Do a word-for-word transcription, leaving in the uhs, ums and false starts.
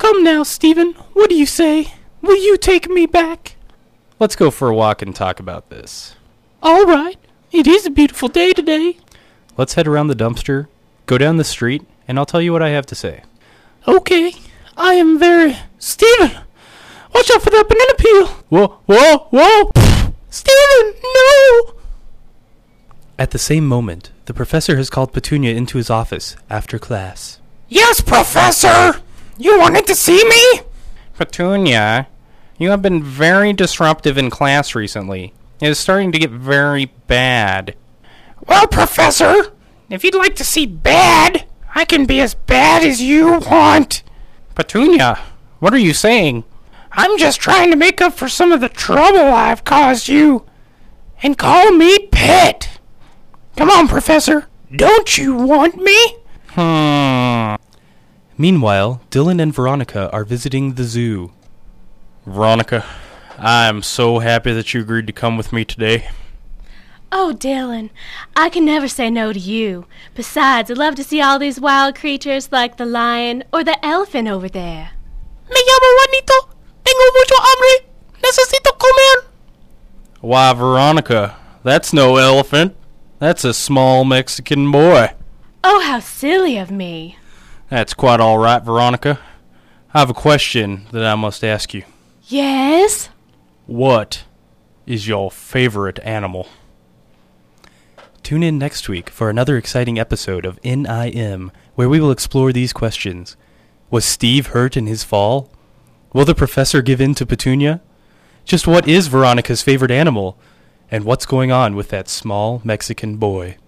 Come now, Stephen, what do you say? Will you take me back? Let's go for a walk and talk about this. All right. It is a beautiful day today. Let's head around the dumpster, go down the street, and I'll tell you what I have to say. Okay. I am very... Stephen! Watch out for that banana peel! Whoa, whoa, whoa! Stephen, no! At the same moment, the professor has called Petunia into his office after class. Yes, Professor! You wanted to see me? Petunia, you have been very disruptive in class recently. It is starting to get very bad. Well, Professor, if you'd like to see bad, I can be as bad as you want. Petunia, what are you saying? I'm just trying to make up for some of the trouble I've caused you. And call me Pet. Come on, Professor. Don't you want me? Hmm. Meanwhile, Dylan and Veronica are visiting the zoo. Veronica, I'm so happy that you agreed to come with me today. Oh, Dylan, I can never say no to you. Besides, I'd love to see all these wild creatures like the lion or the elephant over there. Me llamo Juanito. Tengo mucho hambre. Necesito comer. Why, Veronica, that's no elephant. That's a small Mexican boy. Oh, how silly of me. That's quite all right, Veronica. I have a question that I must ask you. Yes? What is your favorite animal? Tune in next week for another exciting episode of N I M, where we will explore these questions. Was Steve hurt in his fall? Will the professor give in to Petunia? Just what is Veronica's favorite animal? And what's going on with that small Mexican boy?